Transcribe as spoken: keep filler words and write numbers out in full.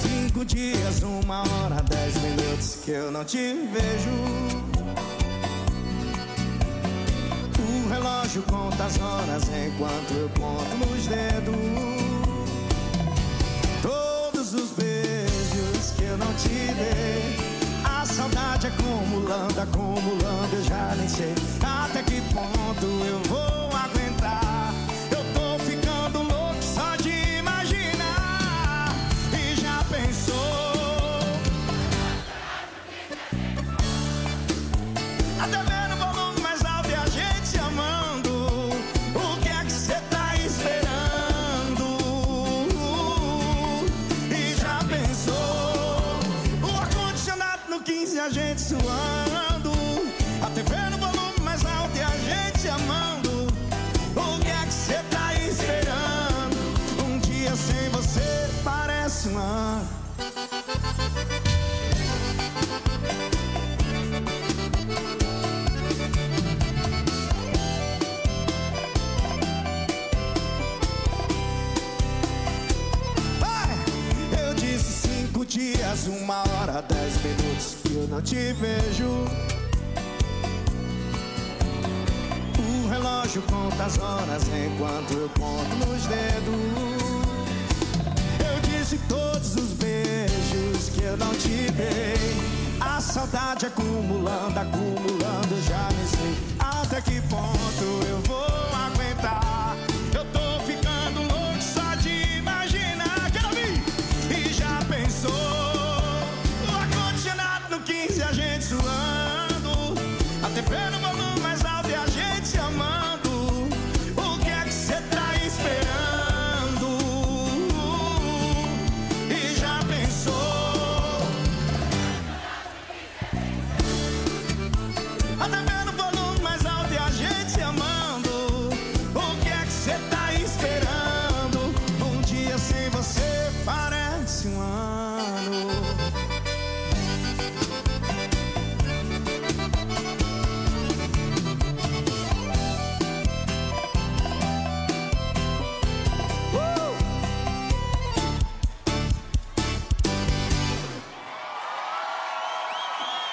Cinco dias, uma hora, dez minutos que eu não te vejo. O relógio conta as horas enquanto eu conto nos dedos. Todos os beijos que eu não te dei, a saudade acumulando, acumulando, eu já nem sei até que ponto eu vou aguentar. Eu tô ficando louco só de imaginar. E já pensou? Até vendo o volume mais alto e a gente se amando. O que é que cê tá esperando? E já pensou? O ar-condicionado no quinze, a gente suando. A T V no volume mais alto e a gente se amando. O que é que cê tá esperando? Um dia sem você parece um ano. Eu disse cinco dias, uma hora, dez minutos que eu não te vejo. O relógio conta as horas enquanto eu conto nos dedos. Eu disse todos os beijos que eu não te dei, a saudade acumulando, acumulando, já nem sei até que ponto eu vou